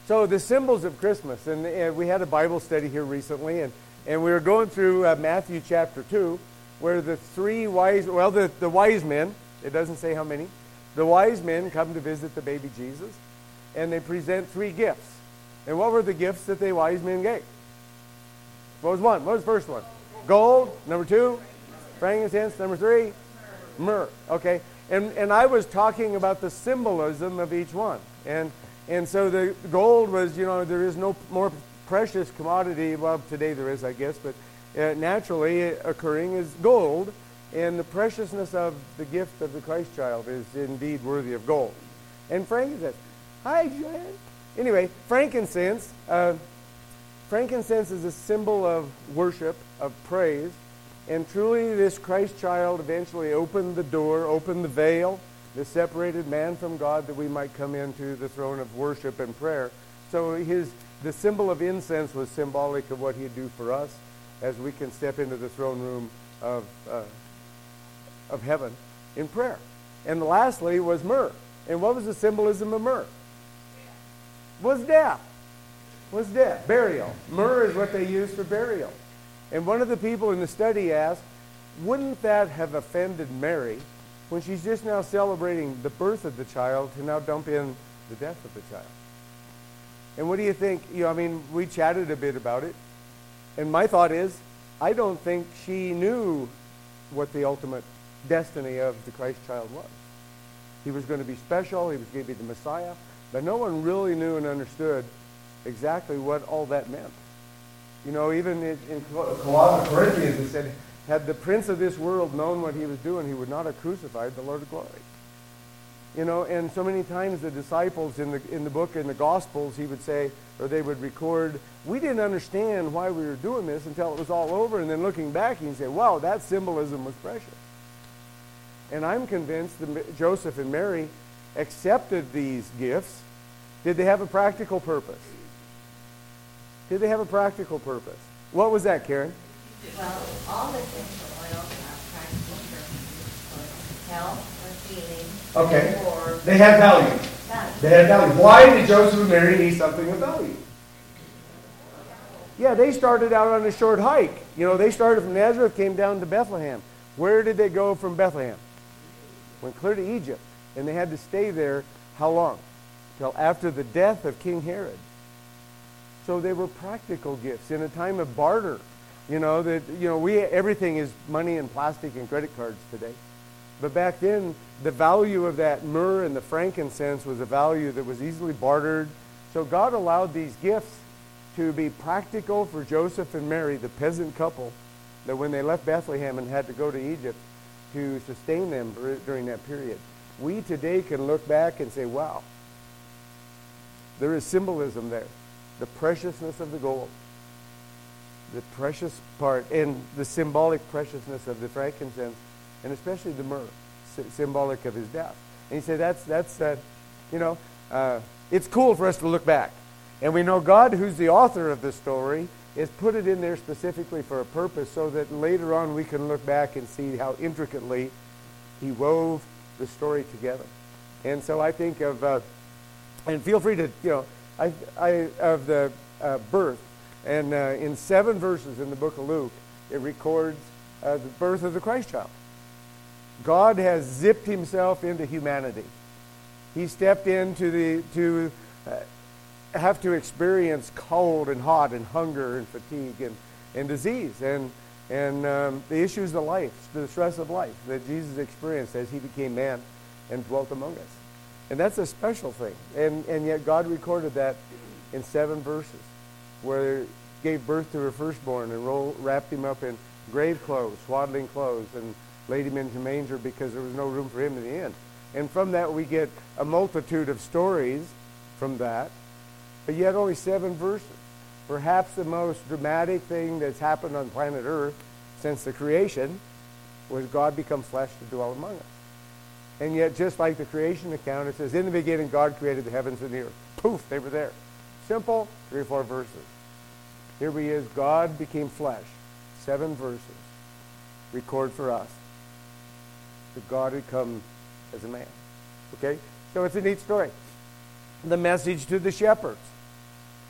So the symbols of Christmas, and we had a Bible study here recently, and we were going through Matthew chapter 2, where the the wise men, it doesn't say how many, the wise men come to visit the baby Jesus, and they present 3 gifts. And what were the gifts that the wise men gave? What was one? What was the first one? Gold. Number 2, frankincense. Number 3, myrrh. Okay. And I was talking about the symbolism of each one. And so the gold was, there is no more precious commodity. Well, today there is, I guess, but naturally occurring is gold. And the preciousness of the gift of the Christ child is indeed worthy of gold. And frankincense. Hi, Joanne. Anyway, frankincense. Frankincense is a symbol of worship, of praise. And truly, this Christ child eventually opened the door, opened the veil, that separated man from God, that we might come into the throne of worship and prayer. So the symbol of incense was symbolic of what he'd do for us as we can step into the throne room of heaven in prayer. And lastly was myrrh. And what was the symbolism of myrrh? Was death. Was death. Burial. Myrrh is what they used for burial. And one of the people in the study asked, wouldn't that have offended Mary when she's just now celebrating the birth of the child to now dump in the death of the child? And what do you think? We chatted a bit about it. And my thought is, I don't think she knew what the ultimate destiny of the Christ child was. He was going to be special. He was going to be the Messiah. But no one really knew and understood exactly what all that meant. Even in Corinthians, it said, had the prince of this world known what he was doing, he would not have crucified the Lord of glory. And so many times the disciples in the book, in the Gospels, he would say, or they would record, we didn't understand why we were doing this until it was all over, and then looking back, he'd say, wow, that symbolism was precious. And I'm convinced that Joseph and Mary accepted these gifts. Did they have a practical purpose? Did they have a practical purpose? What was that, Karen? Well, all the essential oils have practical purposes. Health or healing. Okay. Or they had value. They had value. Why did Joseph and Mary need something of value? Yeah, they started out on a short hike. They started from Nazareth, came down to Bethlehem. Where did they go from Bethlehem? Went clear to Egypt. And they had to stay there how long? Till after the death of King Herod. So they were practical gifts in a time of barter. Everything is money and plastic and credit cards today. But back then, the value of that myrrh and the frankincense was a value that was easily bartered. So God allowed these gifts to be practical for Joseph and Mary, the peasant couple, that when they left Bethlehem and had to go to Egypt, to sustain them during that period. We today can look back and say, wow, there is symbolism there. The preciousness of the gold, the precious part, and the symbolic preciousness of the frankincense, and especially the myrrh, symbolic of his death. And you say, it's cool for us to look back. And we know God, who's the author of the story, has put it in there specifically for a purpose so that later on we can look back and see how intricately he wove the story together. And so I think of, and feel free to, of the birth. And in 7 verses in the book of Luke, it records the birth of the Christ child. God has zipped himself into humanity. He stepped into to have to experience cold and hot and hunger and fatigue and disease and the issues of life, the stress of life that Jesus experienced as he became man and dwelt among us. And that's a special thing. And yet God recorded that in 7 verses, where he gave birth to her firstborn and wrapped him up in grave clothes, swaddling clothes, and laid him into a manger because there was no room for him in the inn. And from that we get a multitude of stories from that, but yet only 7 verses. Perhaps the most dramatic thing that's happened on planet Earth since the creation was God become flesh to dwell among us. And yet, just like the creation account, it says, in the beginning God created the heavens and the earth. Poof, they were there. Simple, 3 or 4 verses. Here he is, God became flesh. 7 verses record for us that God had come as a man. Okay? So it's a neat story. The message to the shepherds.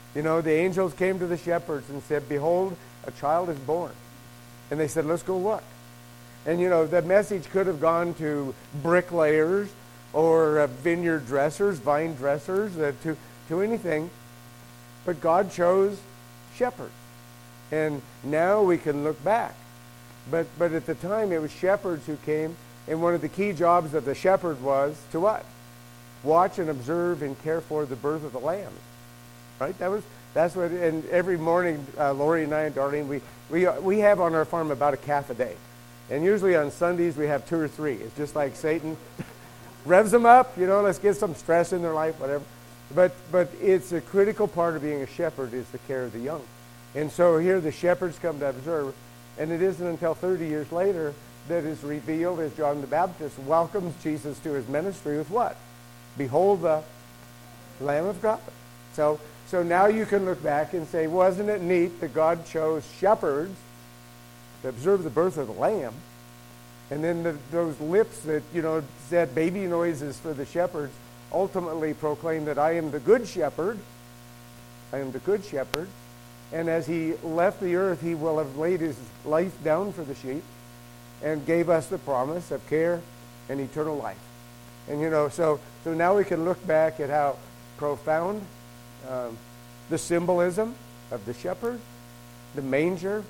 You know, the angels came to the shepherds and said, behold, a child is born. And they said, let's go look. And, you know, the message could have gone to bricklayers or vineyard dressers, vine dressers, to anything. But God chose shepherds. And now we can look back. But at the time, it was shepherds who came. And one of the key jobs of the shepherd was to what? Watch and observe and care for the birth of the lambs. Right? That's what. And every morning, Lori and I and Darlene, we have on our farm about a calf a day. And usually on Sundays, we have 2 or 3. It's just like Satan revs them up, you know, let's get some stress in their life, whatever. But it's a critical part of being a shepherd is the care of the young. And so here the shepherds come to observe, and it isn't until 30 years later that is revealed as John the Baptist welcomes Jesus to his ministry with what? Behold the Lamb of God. So now you can look back and say, wasn't it neat that God chose shepherds to observe the birth of the Lamb? And then those lips that, you know, said baby noises for the shepherds ultimately proclaimed that I am the good shepherd. I am the good shepherd. And as he left the earth, he will have laid his life down for the sheep and gave us the promise of care and eternal life. And, you know, so now we can look back at how profound the symbolism of the shepherd, the manger,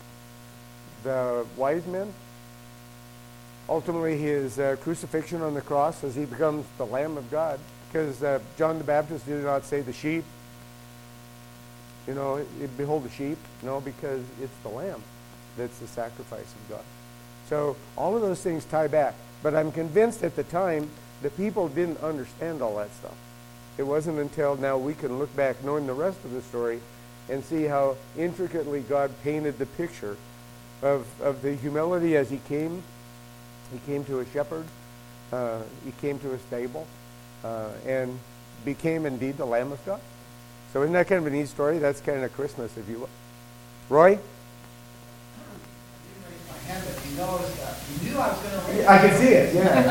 the wise men, ultimately his crucifixion on the cross as he becomes the Lamb of God. Because John the Baptist did not say the sheep, you know, behold the sheep. No, because it's the Lamb that's the sacrifice of God. So all of those things tie back. But I'm convinced at the time the people didn't understand all that stuff. It wasn't until now we can look back knowing the rest of the story and see how intricately God painted the picture of the humility as he came. He came to a shepherd. He came to a stable and became indeed the Lamb of God. So isn't that kind of a neat story? That's kind of Christmas, if you will. Roy? I didn't raise my hand, but he knows that. He knew I was going to raise I can see it, yeah.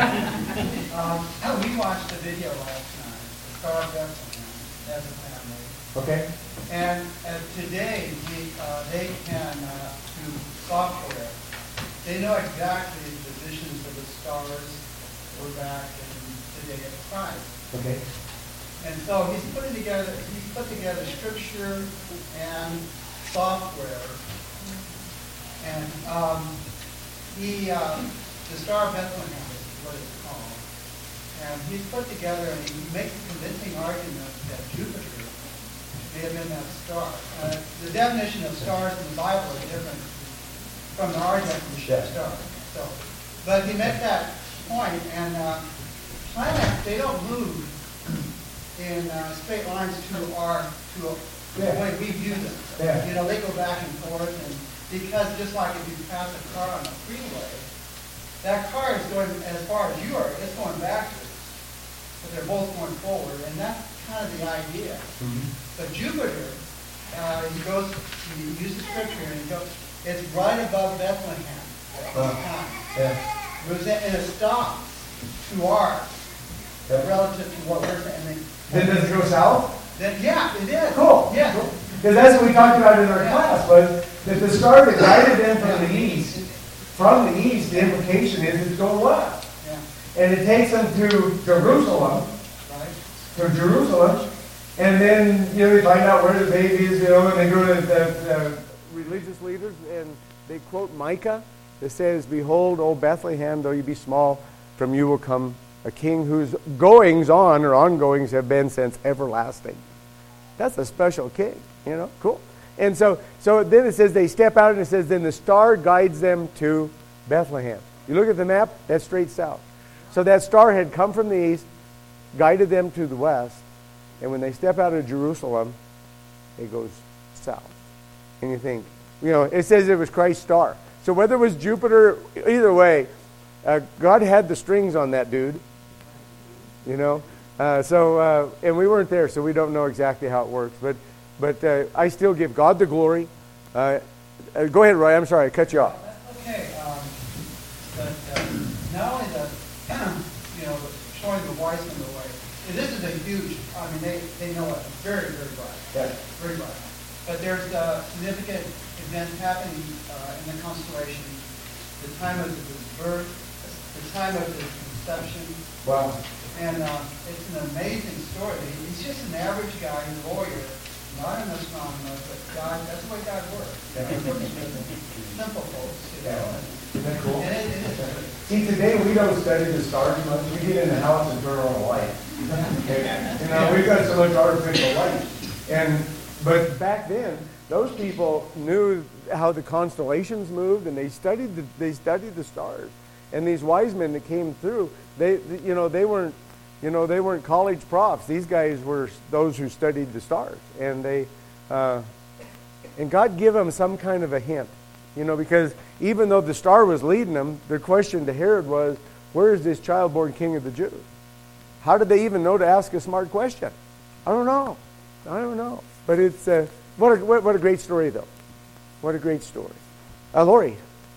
We watched the video last night, the Star of Bethlehem, as a family. Okay. And today, they can, through software, they know exactly the positions of the stars were back in the day of Christ. Okay. And so he's put together scripture and software. And the Star of Bethlehem is what it's called. And he's put together, and he makes a convincing argument that Jupiter may have been that star. The definition of stars in the Bible is different from our definition of stars. So, but he makes that point, and planets, they don't move in straight lines to the way we view them. Yeah. You know, they go back and forth, and because just like if you pass a car on a freeway, that car is going as far as you are, it's going backwards. But they're both going forward, and that's kind of the idea. Mm-hmm. But Jupiter, he uses scripture, and he goes, it's right above Bethlehem at this time. Yeah. And it stops to ours, relative to what we're saying. Then does it go south? Then, yeah, it is. Cool. Yeah. Because that's what we talked about in our class, was that the star that guided them from the east, the implication is it's going west. Yeah. And it takes them to Jerusalem. Right. To Jerusalem. And then, you know, they find out where the baby is, you know, and they go to the religious leaders, and they quote Micah that says, behold, O Bethlehem, though you be small, from you will come a king whose goings on or ongoings have been since everlasting. That's a special king, you know, cool. And so then it says they step out, and it says then the star guides them to Bethlehem. You look at the map, that's straight south. So that star had come from the east, guided them to the west, and when they step out of Jerusalem, it goes south. And you think, you know, it says it was Christ's star. So whether it was Jupiter, either way, God had the strings on that dude. You know, and we weren't there, so we don't know exactly how it works. But I still give God the glory. Go ahead, Roy. I'm sorry, I cut you off. Okay, but not only the, you know, showing the wise men the way, this is a huge, I mean, they know it very, very bright. Yeah. Very bright. But there's significant events happening in the constellation. The time of his birth, the time of his conception. Wow. And it's an amazing story. He's just an average guy, a lawyer, not an astronomer, but God, that's the way God works. Simple folks, you know. Isn't that cool? And it is. See, today we don't study the stars much. We get in the house and turn on a light. Okay? You know, we've got so much artificial light. But back then, those people knew how the constellations moved, and they studied the stars. And these wise men that came through, they weren't college profs. These guys were those who studied the stars, and and God gave them some kind of a hint, because even though the star was leading them, their question to Herod was, "Where is this child born King of the Jews?" How did they even know to ask a smart question? I don't know. But it's what a great story, though. What a great story. Lori.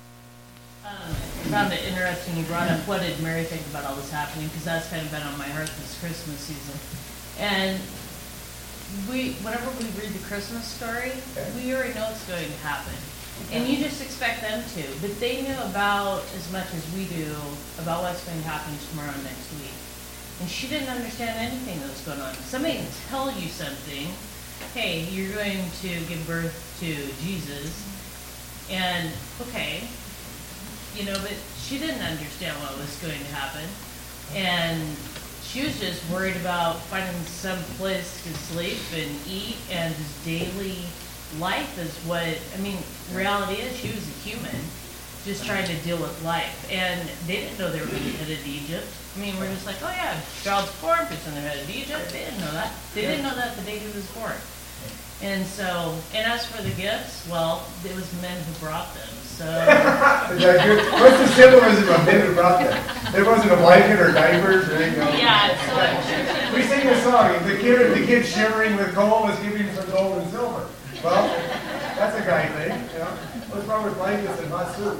I found it interesting you brought up what did Mary think about all this happening, because that's kind of been on my heart this Christmas season. And whenever we read the Christmas story, we already know it's going to happen. And you just expect them to. But they knew about as much as we do about what's going to happen tomorrow and next week. And she didn't understand anything that was going on. Somebody can tell you something. Hey, you're going to give birth to Jesus. And, okay, but she didn't understand what was going to happen. And she was just worried about finding some place to sleep and eat, and just daily life is reality is she was a human just trying to deal with life. And they didn't know they were being headed to Egypt. We're just like, oh yeah, child's born, puts on their head to Egypt. They didn't know that. They didn't know that the day he was born. And as for the gifts, well, it was men who brought them. So what's the symbolism of men who brought them? There wasn't a blanket or diapers or anything else. Yeah, we sing a song. The kid shivering with cold is giving some gold and silver. Well, that's a guy thing. What's wrong with blankets and hot soup?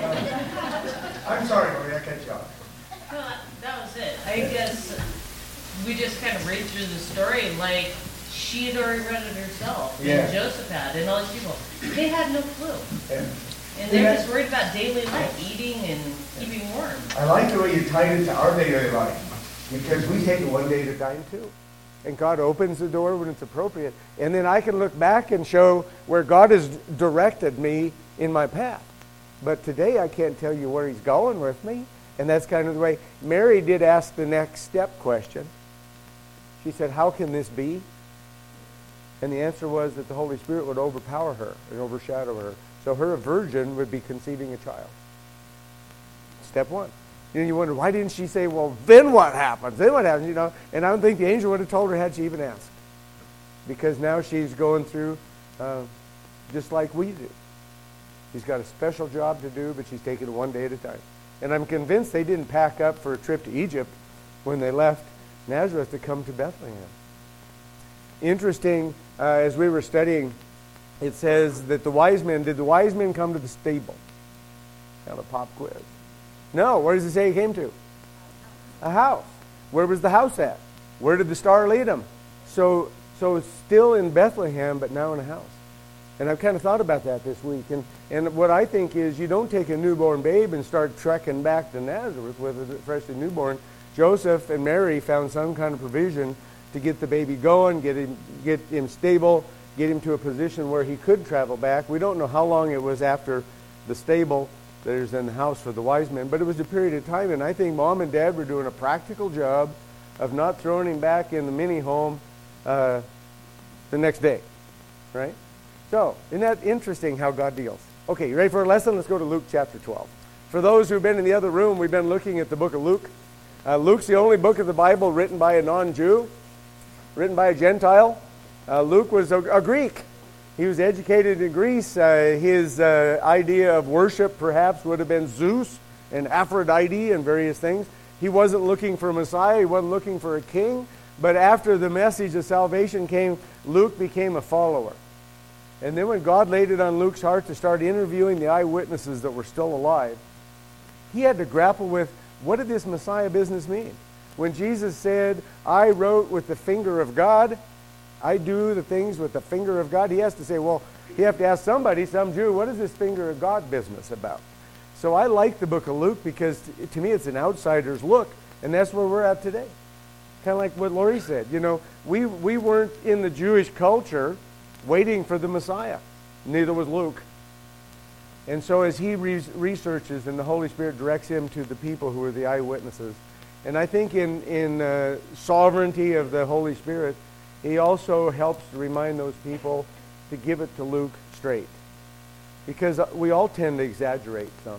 I'm sorry, Lori, I cut you off. No, that was it. I guess we just kind of read through the story like she had already read it herself, and Joseph had, and all these people. They had no clue. Yeah. And they're just worried about daily life, eating and keeping warm. I like the way you tied it to our daily life, because we take it one day at a time too. And God opens the door when it's appropriate. And then I can look back and show where God has directed me in my path. But today I can't tell you where he's going with me. And that's kind of the way. Mary did ask the next step question. She said, how can this be? And the answer was that the Holy Spirit would overpower her and overshadow her. So her virgin would be conceiving a child. Step one. You wonder, why didn't she say, well, then what happens? Then what happens? And I don't think the angel would have told her had she even asked. Because now she's going through just like we do. She's got a special job to do, but she's taking it one day at a time. And I'm convinced they didn't pack up for a trip to Egypt when they left Nazareth to come to Bethlehem. Interesting, as we were studying, it says that did the wise men come to the stable? Kind of a pop quiz. No, where does it say he came to? A house. Where was the house at? Where did the star lead him? So it's still in Bethlehem, but now in a house. And I've kind of thought about that this week. And what I think is you don't take a newborn babe and start trekking back to Nazareth with a freshly newborn. Joseph and Mary found some kind of provision to get the baby going, get him stable, get him to a position where he could travel back. We don't know how long it was after the stable that is in the house for the wise men, but it was a period of time, and I think Mom and Dad were doing a practical job of not throwing him back in the mini home the next day, right? So, isn't that interesting how God deals? Okay, you ready for a lesson? Let's go to Luke chapter 12. For those who've been in the other room, we've been looking at the book of Luke. Luke's the only book of the Bible written by a non-Jew, written by a Gentile. Luke was a Greek. He was educated in Greece. His idea of worship perhaps would have been Zeus and Aphrodite and various things. He wasn't looking for a Messiah. He wasn't looking for a king. But after the message of salvation came, Luke became a follower. And then when God laid it on Luke's heart to start interviewing the eyewitnesses that were still alive, he had to grapple with, what did this Messiah business mean? when Jesus said, I wrote with the finger of God, I do the things with the finger of God, he has to say, well, you have to ask somebody, some Jew, what is this finger of God business about? So I like the book of Luke because to me it's an outsider's look, and that's where we're at today. Kind of like what Lori said. You know, we weren't in the Jewish culture waiting for the Messiah. Neither was Luke. And so as he researches and the Holy Spirit directs him to the people who are the eyewitnesses, and I think in sovereignty of the Holy Spirit, he also helps to remind those people to give it to Luke straight. Because we all tend to exaggerate some.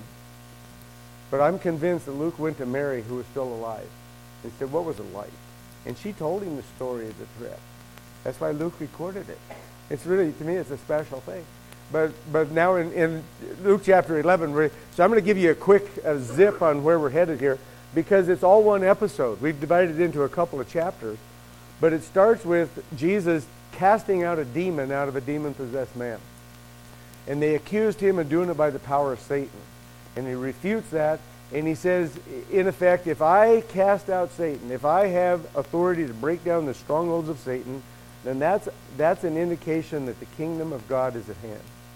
But I'm convinced that Luke went to Mary, who was still alive, and said, what was it like? And she told him the story of the trip. That's why Luke recorded it. It's really, to me, it's a special thing. But now in Luke chapter 11, so I'm going to give you a quick zip on where we're headed here, because it's all one episode. We've divided it into a couple of chapters. But it starts with Jesus casting out a demon out of a demon-possessed man. And they accused him of doing it by the power of Satan. And he refutes that, and he says, in effect, if I cast out Satan, if I have authority to break down the strongholds of Satan, then that's an indication that the kingdom of God is at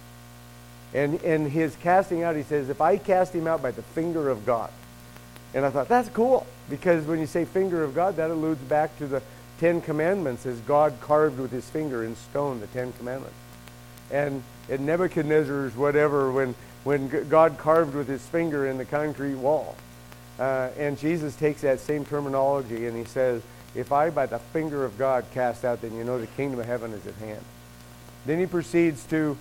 hand. And his casting out, he says, if I cast him out by the finger of God. And I thought, that's cool, because when you say finger of God, that alludes back to the Ten Commandments, as God carved with his finger in stone the Ten Commandments. And at Nebuchadnezzar's whatever, when God carved with his finger in the concrete wall. And Jesus takes that same terminology and he says, if I by the finger of God cast out, then you know the kingdom of heaven is at hand. Then he proceeds to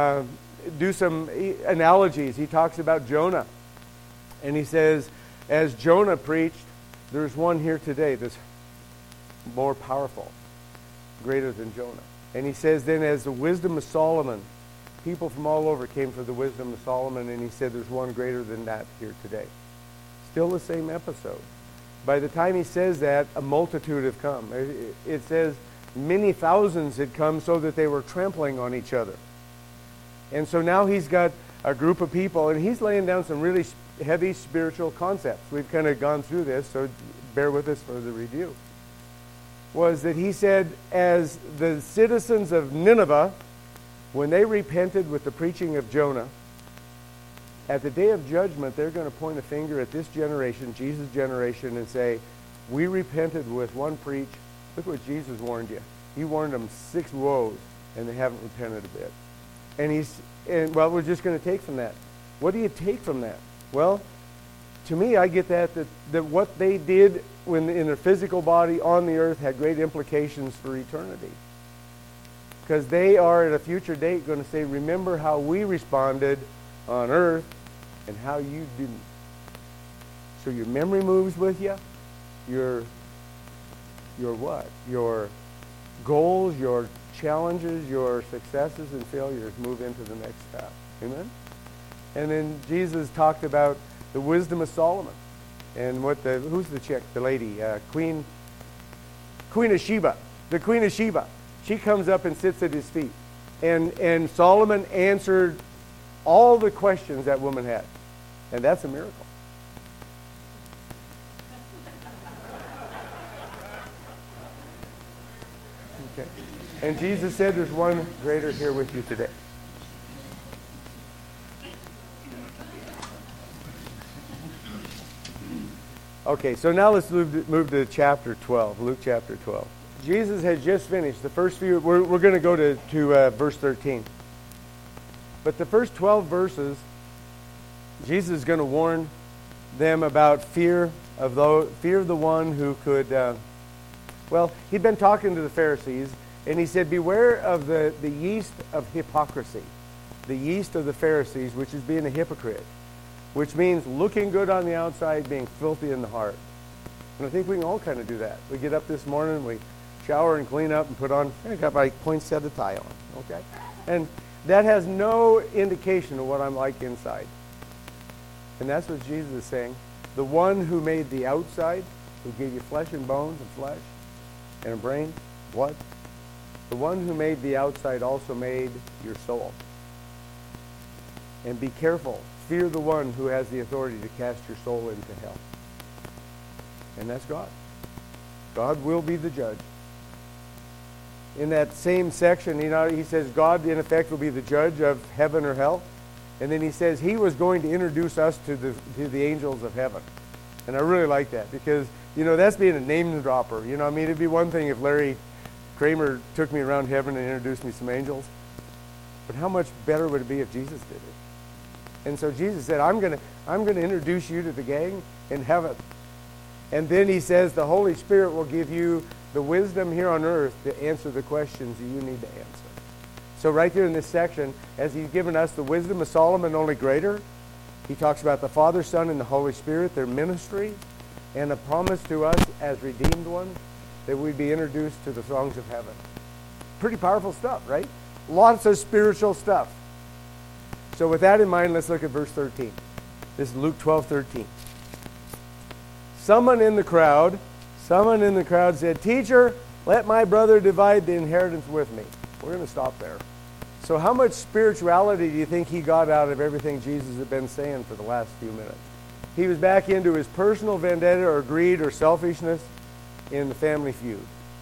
do some analogies. He talks about Jonah. And he says, as Jonah preached, there's one here today that's more powerful, greater than Jonah. And he says then, as the wisdom of Solomon, people from all over came for the wisdom of Solomon, and he said there's one greater than that here today. Still the same episode. By the time he says that, a multitude have come. It says many thousands had come so that they were trampling on each other. And so now he's got a group of people, and he's laying down some really heavy spiritual concepts. We've kind of gone through this, so bear with us for the review. Was that he said, as the citizens of Nineveh, when they repented with the preaching of Jonah, at the day of judgment, they're going to point a finger at this generation, Jesus' generation, and say, we repented with one preach. Look what Jesus warned you. He warned them 6 woes, and they haven't repented a bit. And we're just going to take from that. What do you take from that? Well, to me, I get that what they did when in their physical body on the earth had great implications for eternity. Because they are at a future date going to say, remember how we responded on earth and how you didn't. So your memory moves with you. Your what? Your goals, your challenges, your successes and failures move into the next step. Amen? And then Jesus talked about the wisdom of Solomon. And who's the chick? The lady, Queen of Sheba. The Queen of Sheba. She comes up and sits at his feet. And Solomon answered all the questions that woman had. And that's a miracle. Okay. And Jesus said there's one greater here with you today. Okay, so now let's move to chapter 12, Luke chapter 12. Jesus had just finished the first few. We're going to go to verse 13. But the first 12 verses, Jesus is going to warn them about fear of the one who could. He'd been talking to the Pharisees, and he said, beware of the yeast of hypocrisy, the yeast of the Pharisees, which is being a hypocrite. Which means looking good on the outside, being filthy in the heart. And I think we can all kind of do that. We get up this morning, we shower and clean up and put on, I got my poinsettia tie on, okay? And that has no indication of what I'm like inside. And that's what Jesus is saying. The one who made the outside, who gave you flesh and bones and flesh and a brain, what? The one who made the outside also made your soul. And be careful. Fear the one who has the authority to cast your soul into hell. And that's God. God will be the judge. In that same section, he says God, in effect, will be the judge of heaven or hell. And then he says he was going to introduce us to the angels of heaven. And I really like that because, that's being a name dropper. It'd be one thing if Larry Kramer took me around heaven and introduced me some angels. But how much better would it be if Jesus did it? And so Jesus said, I'm going to introduce you to the gang in heaven. And then he says the Holy Spirit will give you the wisdom here on earth to answer the questions that you need to answer. So right there in this section, as he's given us the wisdom of Solomon, only greater, he talks about the Father, Son, and the Holy Spirit, their ministry, and a promise to us as redeemed ones that we'd be introduced to the songs of heaven. Pretty powerful stuff, right? Lots of spiritual stuff. So with that in mind, let's look at verse 13. This is Luke 12:13. Someone in the crowd said, "Teacher, let my brother divide the inheritance with me." We're going to stop there. So how much spirituality do you think he got out of everything Jesus had been saying for the last few minutes? He was back into his personal vendetta or greed or selfishness in the family feud.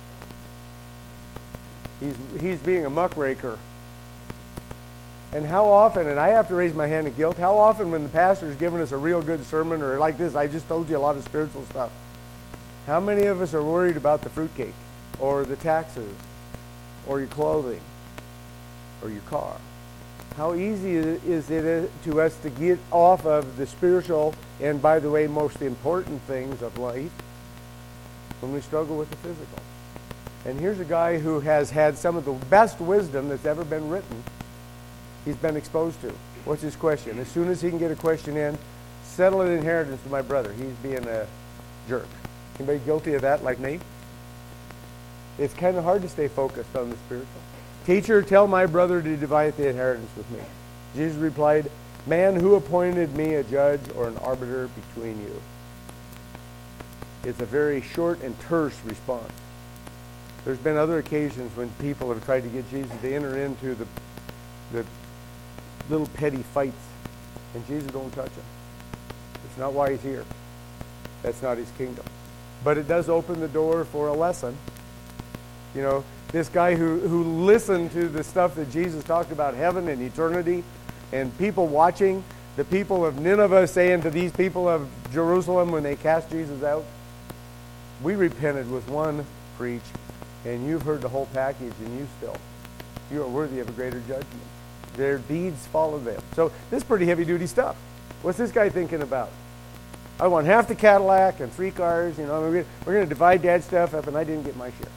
He's being a muckraker. And how often, and I have to raise my hand in guilt, how often when the pastor's giving us a real good sermon or like this, I just told you a lot of spiritual stuff, how many of us are worried about the fruitcake or the taxes or your clothing or your car? How easy is it to us to get off of the spiritual and, by the way, most important things of life when we struggle with the physical? And here's a guy who has had some of the best wisdom that's ever been written. He's been exposed to. What's his question? As soon as he can get a question in, settle an inheritance to my brother. He's being a jerk. Anybody guilty of that like me? It's kind of hard to stay focused on the spiritual. Teacher, tell my brother to divide the inheritance with me. Jesus replied, man, who appointed me a judge or an arbiter between you? It's a very short and terse response. There's been other occasions when people have tried to get Jesus to enter into the little petty fights, and Jesus don't touch them. It's not why he's here. That's not his kingdom. But it does open the door for a lesson. This guy who listened to the stuff that Jesus talked about, heaven and eternity, and people watching, the people of Nineveh saying to these people of Jerusalem when they cast Jesus out, we repented with one preach, and you've heard the whole package, and you are worthy of a greater judgment. Their deeds follow them. So this is pretty heavy-duty stuff. What's this guy thinking about? I want half the Cadillac and 3 cars. We're going to divide Dad's stuff up, and I didn't get my share.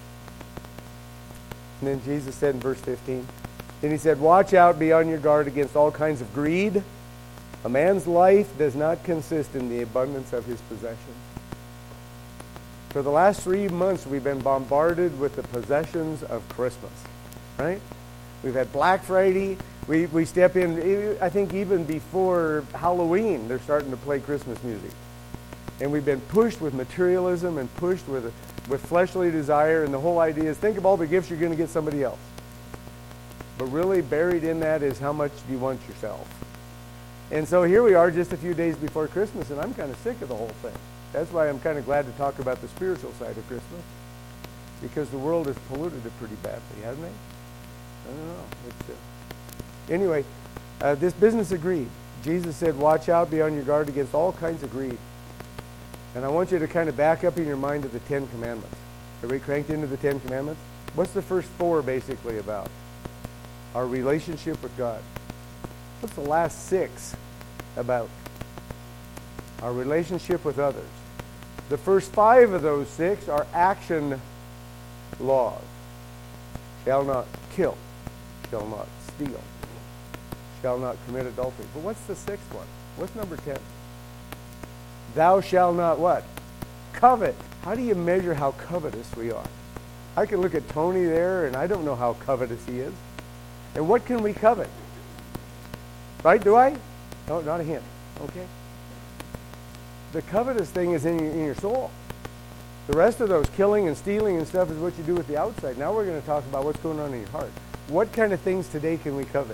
And then Jesus said in verse 15, then he said, watch out, be on your guard against all kinds of greed. A man's life does not consist in the abundance of his possessions. For the last 3 months, we've been bombarded with the possessions of Christmas, right? We've had Black Friday. We step in, I think even before Halloween, they're starting to play Christmas music. And we've been pushed with materialism and pushed with fleshly desire. And the whole idea is think of all the gifts you're going to get somebody else. But really buried in that is how much do you want yourself? And so here we are just a few days before Christmas, and I'm kind of sick of the whole thing. That's why I'm kind of glad to talk about the spiritual side of Christmas, because the world has polluted it pretty badly, hasn't it? I don't know. Anyway, this business of greed. Jesus said, watch out, be on your guard against all kinds of greed. And I want you to kind of back up in your mind to the 10 Commandments. Are we cranked into the 10 Commandments? What's the first 4 basically about? Our relationship with God. What's the last 6 about? Our relationship with others. The first 5 of those 6 are action laws. Shall not kill. Shall not steal. Shall not commit adultery. But what's the 6th one? What's number 10? Thou shalt not what? Covet. How do you measure how covetous we are? I can look at Tony there, and I don't know how covetous he is. And what can we covet? Right? Do I? No, not a hint. Okay. The covetous thing is in your soul. The rest of those killing and stealing and stuff is what you do with the outside. Now we're going to talk about what's going on in your heart. What kind of things today can we covet?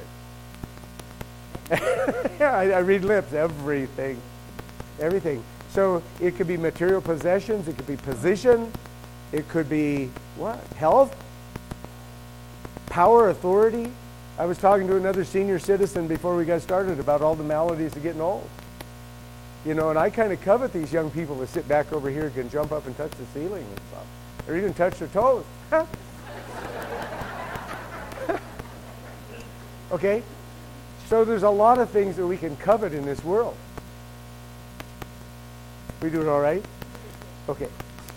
I read lips. Everything. Everything. So it could be material possessions. It could be position. It could be what? Health? Power, authority? I was talking to another senior citizen before we got started about all the maladies of getting old. And I kind of covet these young people that sit back over here, can jump up and touch the ceiling and stuff. Or even touch their toes. Okay? So there's a lot of things that we can covet in this world. We doing all right? Okay.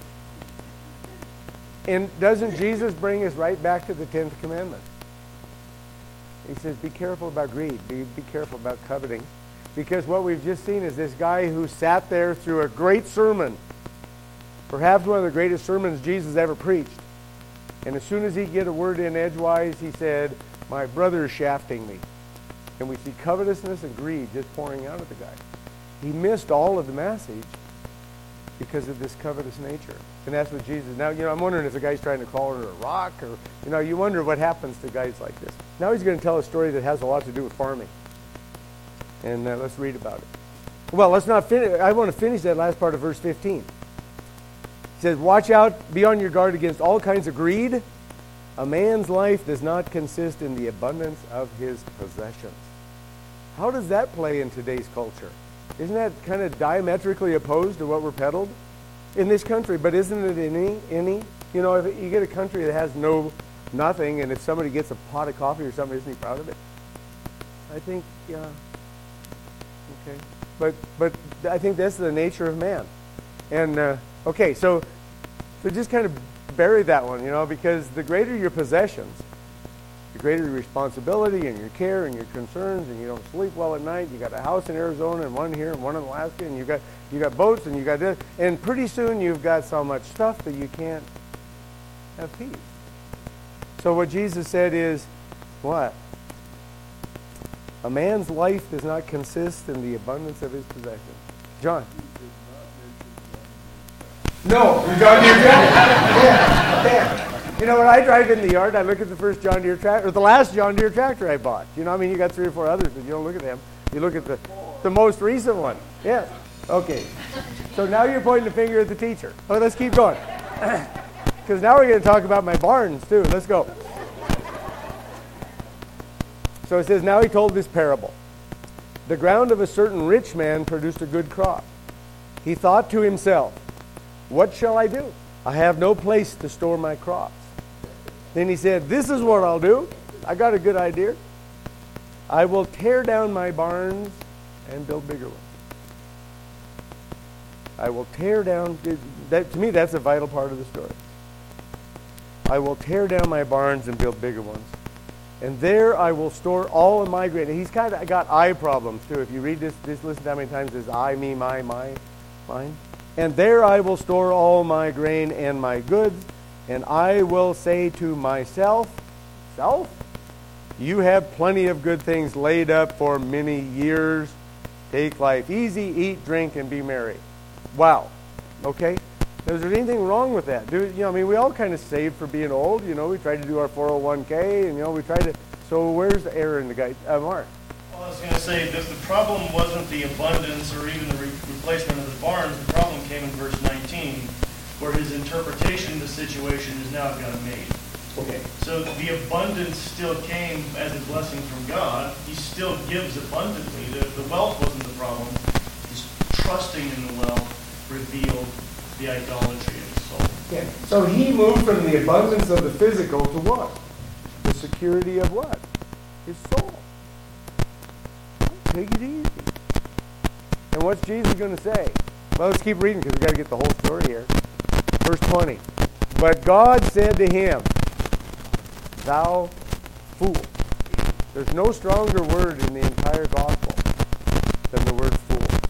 And doesn't Jesus bring us right back to the 10th commandment? He says, be careful about greed. Be careful about coveting. Because what we've just seen is this guy who sat there through a great sermon, perhaps one of the greatest sermons Jesus ever preached. And as soon as he'd get a word in edgewise, he said, my brother is shafting me. And we see covetousness and greed just pouring out of the guy. He missed all of the message because of this covetous nature. And that's what Jesus... Now, I'm wondering if the guy's trying to call her a rock, or, you wonder what happens to guys like this. Now he's going to tell a story that has a lot to do with farming. And let's read about it. Well, let's not finish. I want to finish that last part of verse 15. It says, watch out, be on your guard against all kinds of greed. A man's life does not consist in the abundance of his possessions. How does that play in today's culture? Isn't that kind of diametrically opposed to what we're peddled in this country? But isn't it in any? If you get a country that has nothing, and if somebody gets a pot of coffee or something, isn't he proud of it? I think, yeah. Okay. But I think that's the nature of man. And, okay, so just kind of bury that one, because the greater your possessions, the greater your responsibility and your care and your concerns, and you don't sleep well at night. You got a house in Arizona and one here and one in Alaska, and you got boats and you got this, and pretty soon you've got so much stuff that you can't have peace. So what Jesus said is, what? A man's life does not consist in the abundance of his possessions. John. No, John Deere tractor. Yeah. When I drive in the yard, I look at the first John Deere tractor, or the last John Deere tractor I bought. You got 3 or 4 others, but you don't look at them. You look at the most recent one. Yes. Okay. So now you're pointing the finger at the teacher. Oh, let's keep going. Because now we're going to talk about my barns, too. Let's go. So it says, now he told this parable. The ground of a certain rich man produced a good crop. He thought to himself, what shall I do? I have no place to store my crops. Then he said, this is what I'll do. I got a good idea. I will tear down my barns and build bigger ones. I will tear down... to me, that's a vital part of the story. I will tear down my barns and build bigger ones. And there I will store all of my grain. And he's kind of got I problems, too. If you read this listen to how many times it says I, me, my, mine. And there I will store all my grain and my goods. And I will say to myself, self, you have plenty of good things laid up for many years. Take life easy, eat, drink, and be merry. Wow. Okay? Is there anything wrong with that? We all kind of save for being old. We try to do our 401k, and, we try to... So where's the error in the guy? Mark? Well, I was going to say that the problem wasn't the abundance or even the replacement of the barns. The problem came in verse 19, where his interpretation of the situation is now God made. Okay. So the abundance still came as a blessing from God. He still gives abundantly. The wealth wasn't the problem. His trusting in the wealth revealed the idolatry of his soul. Yeah. So he moved from the abundance of the physical to what? The security of what? His soul. Take it easy. And what's Jesus going to say? Well, let's keep reading because we've got to get the whole story here. Verse 20. But God said to him, thou fool. There's no stronger word in the entire gospel than the word fool.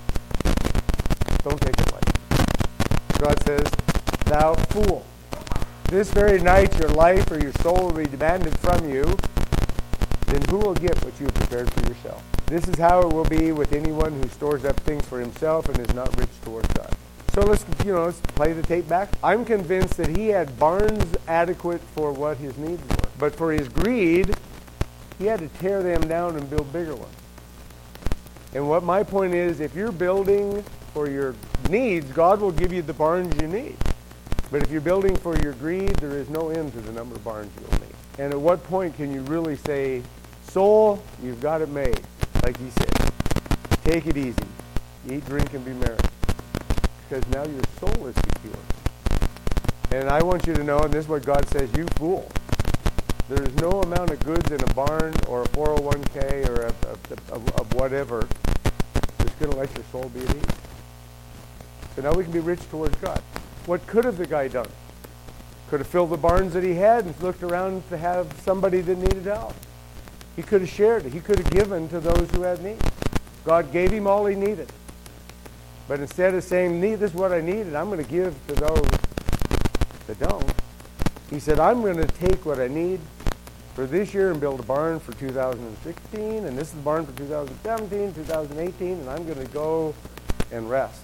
Don't take it lightly. God says, thou fool. This very night your life or your soul will be demanded from you. Then who will get what you have prepared for yourself? This is how it will be with anyone who stores up things for himself and is not rich towards God. So let's play the tape back. I'm convinced that he had barns adequate for what his needs were. But for his greed, he had to tear them down and build bigger ones. And what my point is, if you're building for your needs, God will give you the barns you need. But if you're building for your greed, there is no end to the number of barns you'll need. And at what point can you really say, soul, you've got it made, like he said. Take it easy. Eat, drink, and be merry. Because now your soul is secure. And I want you to know, and this is what God says, you fool. There is no amount of goods in a barn or a 401k or of whatever that's going to let your soul be at ease. So now we can be rich towards God. What could have the guy done? Could have filled the barns that he had and looked around to have somebody that needed help. He could have shared it. He could have given to those who had need. God gave him all he needed. But instead of saying, this is what I need, and I'm going to give to those that don't, he said, I'm going to take what I need for this year and build a barn for 2016, and this is the barn for 2017, 2018, and I'm going to go and rest.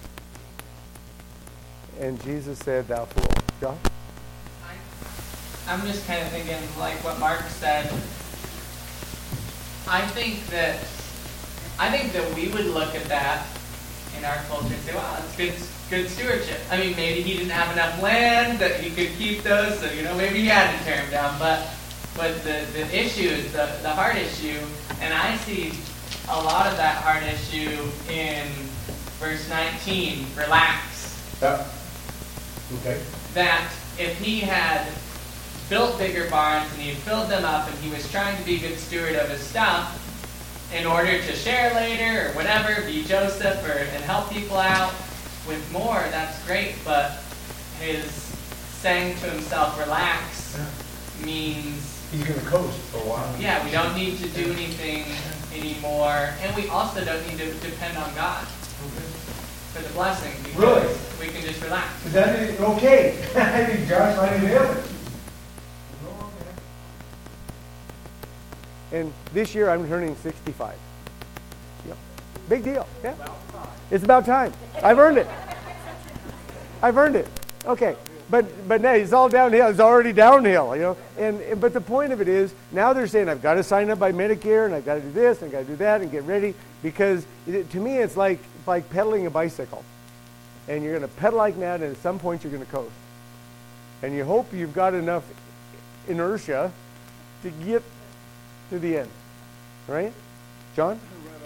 And Jesus said, thou fool. John? I'm just kind of thinking, like what Mark said, I think that we would look at that in our culture and say, wow, it's good stewardship. I mean, maybe he didn't have enough land that he could keep those, so, maybe he had to tear them down. But the issue is the heart issue, and I see a lot of that heart issue in verse 19, relax. Yeah. Okay. That if he had built bigger barns and he had filled them up and he was trying to be a good steward of his stuff in order to share later or whatever, be Joseph and help people out with more, that's great. But his saying to himself, relax, means he's going to coast for a while. Yeah, we don't need to do anything anymore. And we also don't need to depend on God for the blessing. Because really? We can just relax. Is that okay? I think Josh might even have it. And this year I'm turning 65. Yep. Big deal. Yeah. It's about time. I've earned it. I've earned it. Okay. But now it's all downhill. It's already downhill, And but the point of it is, now they're saying I've got to sign up by Medicare and I've got to do this and I've got to do that and get ready, because to me it's like pedaling a bicycle. And you're going to pedal like that, and at some point you're going to coast. And you hope you've got enough inertia to get to the end. Right? John?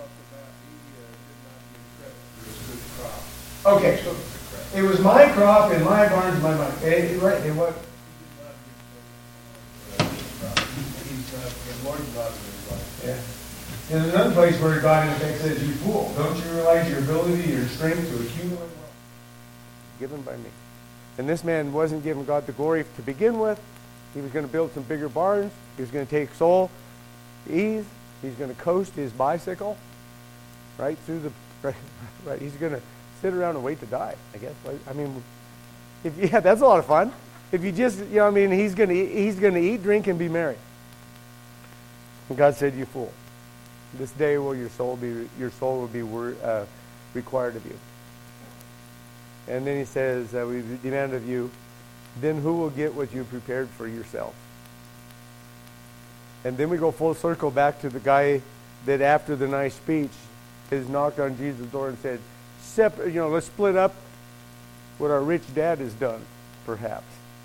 Okay, so it was my crop and my barns and my money. Right, and what? Yeah. And there's another place where God in effect says, you fool, don't you realize your ability, your strength to accumulate wealth? Given by me. And this man wasn't giving God the glory to begin with. He was going to build some bigger barns. He was going to take soul ease. He's going to coast his bicycle right through the right. He's going to sit around and wait to die, I guess. I mean, that's a lot of fun. If you just, he's going to eat, drink, and be merry. And God said, "You fool! This day will your soul will be required of you." And then he says, "We demand of you. Then who will get what you prepared for yourself?" And then we go full circle back to the guy that after the nice speech has knocked on Jesus' door and said, let's split up what our rich dad has done, perhaps.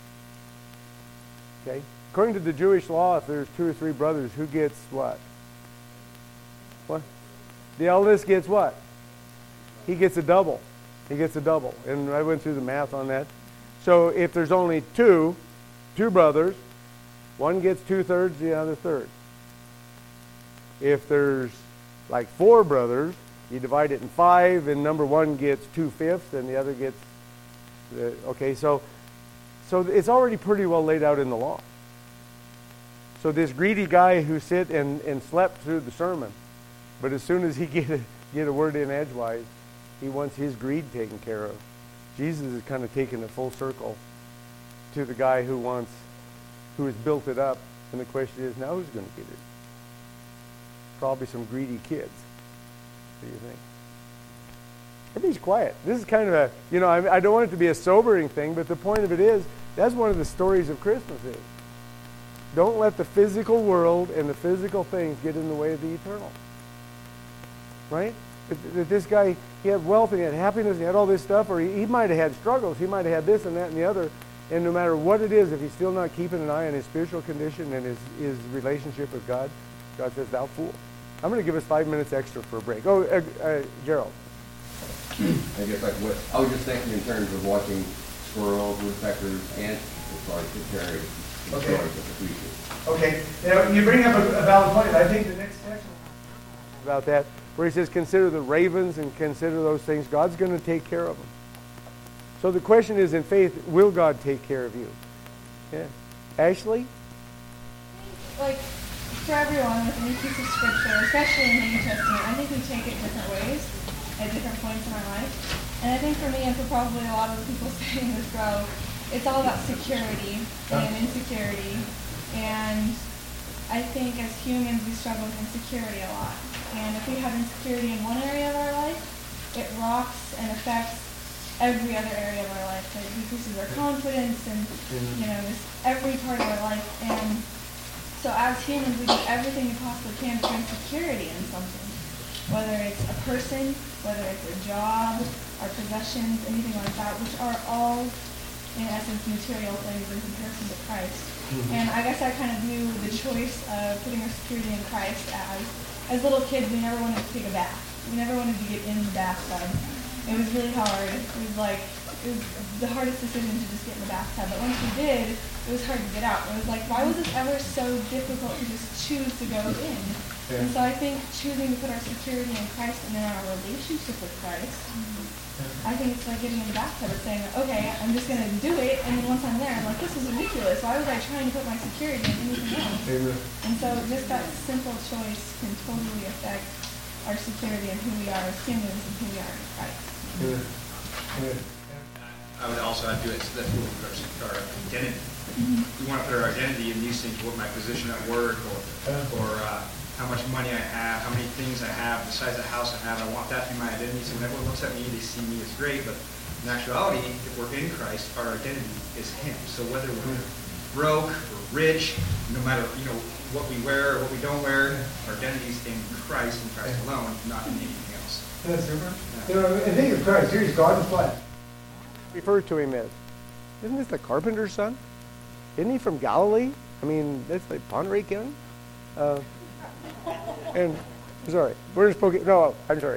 Okay? According to the Jewish law, if there's 2 or 3 brothers, who gets what? What? The eldest gets what? He gets a double. He gets a double. And I went through the math on that. So if there's only two brothers, one gets 2/3, the other 1/3. If there's like 4 brothers, you divide it in 5, and number 1 gets 2/5, and the other gets okay. So it's already pretty well laid out in the law. So this greedy guy who sit and slept through the sermon, but as soon as he get a word in edgewise, he wants his greed taken care of. Jesus is kind of taking it full circle to the guy who has built it up, and the question is, now who's going to get it? Probably some greedy kids. What do you think? Everybody's quiet. This is kind of a, I don't want it to be a sobering thing, but the point of it is, that's one of the stories of Christmas is. Don't let the physical world and the physical things get in the way of the eternal. Right? That this guy, he had wealth and he had happiness and he had all this stuff, or he might have had struggles. He might have had this and that and the other. And no matter what it is, if he's still not keeping an eye on his spiritual condition and his relationship with God, God says, thou fool. I'm going to give us 5 minutes extra for a break. Oh, Gerald. I guess I was just thinking in terms of watching squirrels, woodpeckers, ants, as far as preparing the Okay. stories of the future. Okay, now you bring up a valid point. I think the next section about that, where he says, consider the ravens and consider those things. God's going to take care of them. So the question is, in faith, will God take care of you? Yeah. Ashley? Like, for everyone with any piece of scripture, especially in the New Testament, I think we take it different ways at different points in our life. And I think for me, and for probably a lot of the people sitting in this row, it's all about security and insecurity. And I think as humans, we struggle with insecurity a lot. And if we have insecurity in one area of our life, it rocks and affects every other area of our life. It decreases our confidence and, just every part of our life. And so as humans, we do everything we possibly can to bring security in something. Whether it's a person, whether it's a job, our possessions, anything like that, which are all, in essence, material things in comparison to Christ. And I guess I kind of view the choice of putting our security in Christ as little kids, we never wanted to take a bath. We never wanted to get in the bathtub. It was really hard. It was the hardest decision to just get in the bathtub. But once we did, it was hard to get out. It was like, why was this ever so difficult to just choose to go in? And so I think choosing to put our security in Christ and in our relationship with Christ, I think it's like getting in the bathtub and saying, okay, I'm just going to do it, and then once I'm there, I'm like, this is ridiculous. Why was I trying to put my security in anything else? And so just that simple choice can totally affect our security and who we are as humans and who we are in Christ. I would also add to it, so that's what we put our identity. We want to put our identity in these things, what my position at work, or how much money I have, how many things I have, the size of the house I have. I want that to be my identity. So when everyone looks at me, they see me as great. But in actuality, if we're in Christ, our identity is Him. So whether we're broke or rich, no matter what we wear or what we don't wear, our identity is in Christ and Christ alone, not in anything else. That's super. Yeah. And think of Christ. Here he's God in flesh. Refer to him as, isn't this the carpenter's son? Isn't he from Galilee? I mean, that's like Ponderay County. And I'm sorry, we're in Spokane. No, I'm sorry.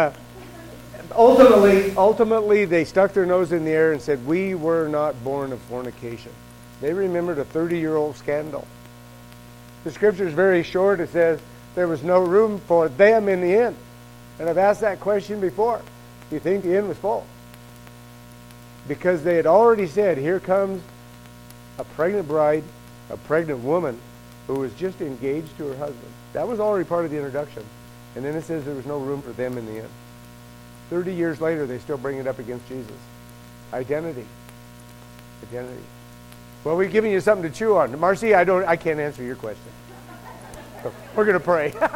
Ultimately, they stuck their nose in the air and said, "We were not born of fornication." They remembered a 30-year-old scandal. The scripture is very short. It says there was no room for them in the inn. And I've asked that question before. Do you think the inn was full? Because they had already said, here comes a pregnant bride, a pregnant woman who was just engaged to her husband. That was already part of the introduction. And then it says there was no room for them in the inn. 30 years later, they still bring it up against Jesus. Identity. Identity. Well, we've given you something to chew on. Marcy, I can't answer your question. So we're going to pray. Okay.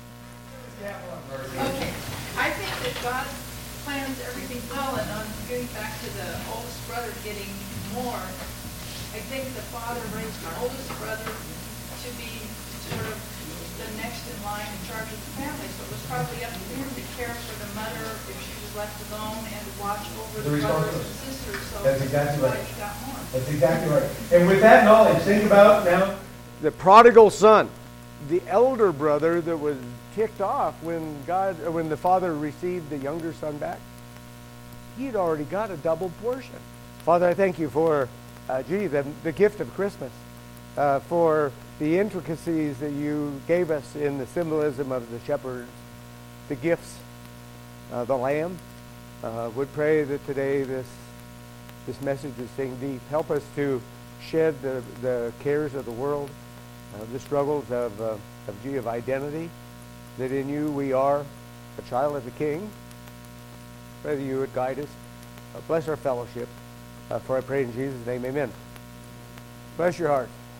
I think that God plans everything well, and on getting back to the oldest brother getting more, I think the father raised the oldest brother to be sort of the next in line in charge of the family. So it was probably up to him to care for the mother if she was left alone and watch over the brothers and sisters. So That's exactly right. He got more. That's exactly right. And with that knowledge, think about now the prodigal son, the elder brother that was ticked off when the father received the younger son back. He'd already got a double portion. Father, I thank you for the gift of Christmas, for the intricacies that you gave us in the symbolism of the shepherds, the gifts, the lamb. Would pray that today this message is saying deep. Help us to shed the cares of the world, the struggles of identity, that in you we are a child of the King. Pray that you would guide us. Bless our fellowship. For I pray in Jesus' name, amen. Bless your heart.